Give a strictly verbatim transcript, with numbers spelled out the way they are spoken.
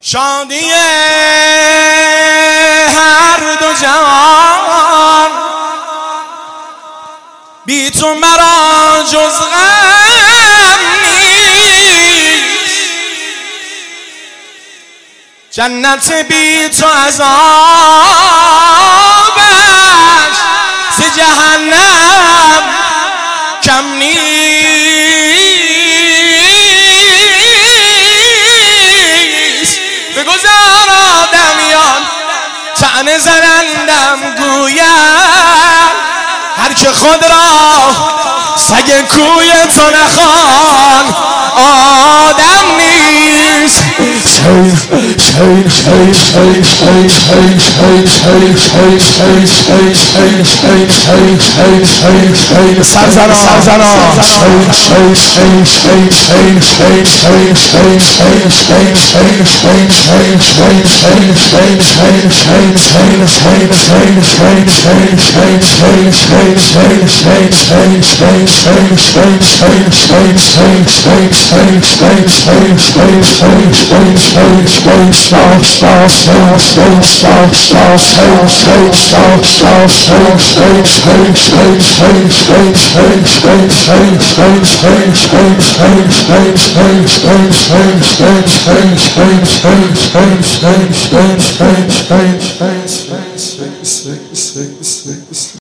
شادی هر دو جهان بی تو مرا جز غم نیست، جنت بی تو عذابش ز جهنم کم نیست. بگذار آدمیان طعنه زنندم گویم، هر که خود را سگ کوی تو نخوان آدم نیست. سرزنا سرزنا